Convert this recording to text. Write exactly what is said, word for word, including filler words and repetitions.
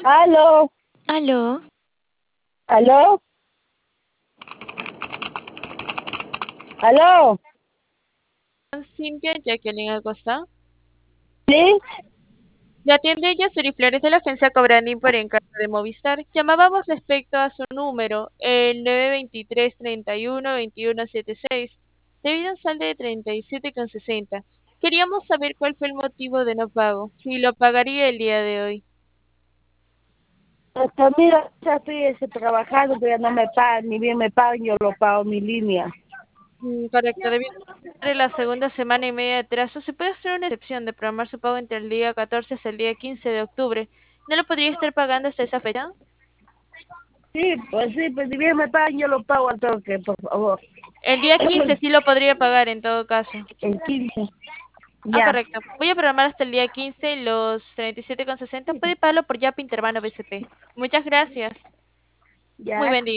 Aló, Aló, aló, aló, Cintia Jacqueline Acosta. ¿sí? Le atiende Yasuri Flores de la agencia Cobrandín por encargo de Movistar. Llamábamos respecto a su número, el nueve veintitrés treinta y uno veintiuno setenta y seis, debido a un saldo de treinta y siete con sesenta. Queríamos saber cuál fue el motivo de no pago, si lo pagaría el día de hoy. Hasta mira, ya estoy este, trabajando, pero ya no me pagan, ni bien me pagan, yo lo pago mi línea. Mm, correcto, debido a la segunda semana y media de atraso, se puede hacer una excepción de programar su pago entre el día catorce hasta el día quince de octubre. ¿No lo podría estar pagando hasta esa fecha? Sí, pues sí, pues ni bien me pagan, yo lo pago al toque, por favor. El día quince sí lo podría pagar en todo caso. El quince, Ah, ya. correcto. Voy a programar hasta el día quince los treinta y siete con sesenta. Puede pagarlo por Yapi Intermano B C P. Muchas gracias. Muy Ya. buen día.